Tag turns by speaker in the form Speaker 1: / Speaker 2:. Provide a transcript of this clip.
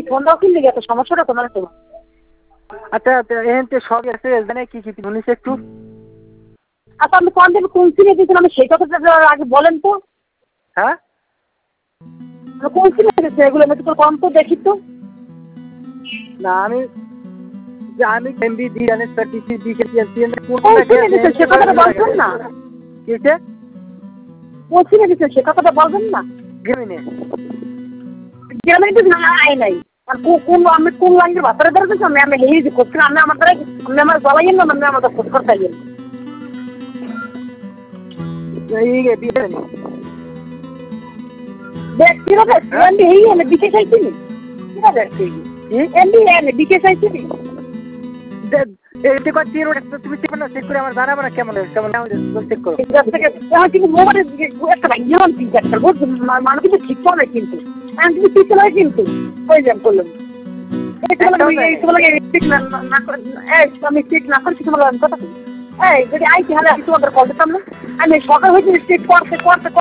Speaker 1: Phone দাও কি লিগে এত সমস্যাটা তোমার তো?
Speaker 2: আচ্ছা এখন তো সব আছে জানে কি কি বলিস একটু।
Speaker 1: আচ্ছা আপনি কোন দিন কোন সিনে দিয়েছেন আমি সেই কথাটা আগে বলেন তো।
Speaker 2: হ্যাঁ
Speaker 1: কোন সিনে দিয়েছে এগুলো আমি তো কম তো দেখি তো।
Speaker 2: না আমি এমবি দি জানিস টিসি দি কে
Speaker 1: কোন সিনে দিয়েছেন সে কথাটা বলছেন না।
Speaker 2: কিসে
Speaker 1: কোন সিনে দিয়েছেন সে কথাটা বলবেন না।
Speaker 2: গেমিনে
Speaker 1: গ্রামে তো না আয় নাই। আর কোন আমি কোন লাইনের ভাষাটা ধরেছি আমি লিখে করছি আমি আমার দ্বারা আমি আমার গলাইয়েন না আমি আমার খোঁজ করতে গেল।
Speaker 2: এই গে বিয়ে নি
Speaker 1: দেখ কিভাবে এমবি এই এনে বিশেষ আইছি নি কিভাবে আইছি এমবি এনে বিশেষ আইছি নি
Speaker 2: এই যে কত তিন ওটা তুমি চেক না চেক করে আমার জানাবো না কেমন কেমন চেক করো
Speaker 1: কিন্তু মোবাইলে একটা ভাইয়ান চিন্তা একটা বুঝছেন মানুষ কিন্তু ঠিক করে কিন্তু আমি কিন্তু ঠিক করে কিন্তু ওই যাম করলাম আমি ঠিক না করছি তোমার কথা এই যদি আইছি হলে আমি তোমাদের কল দিতাম না আমি সকাল হয়েছি ঠিক করতে করতে